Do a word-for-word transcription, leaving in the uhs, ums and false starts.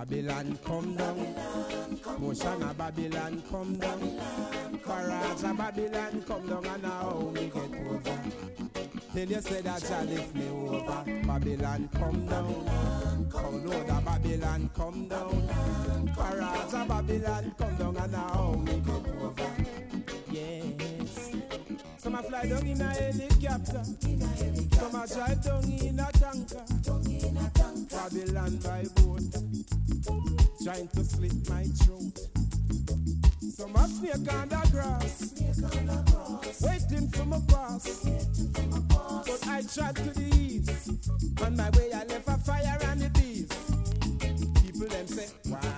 Babylon come down. Motion of Babylon come down. Barrage of Babylon come down, and now we get over. Till you say that you lift me over. Babylon come down. Come load of Babylon come down. Barrage of Babylon come down, and now we get over. Yes. Some a fly down in a helicopter. Some a drive down in a tanker. Babylon by boat, trying to slit my throat. Some a snake on the grass, waiting for my pass. But I tried to the east. On my way I left a fire and the bees. People them say, why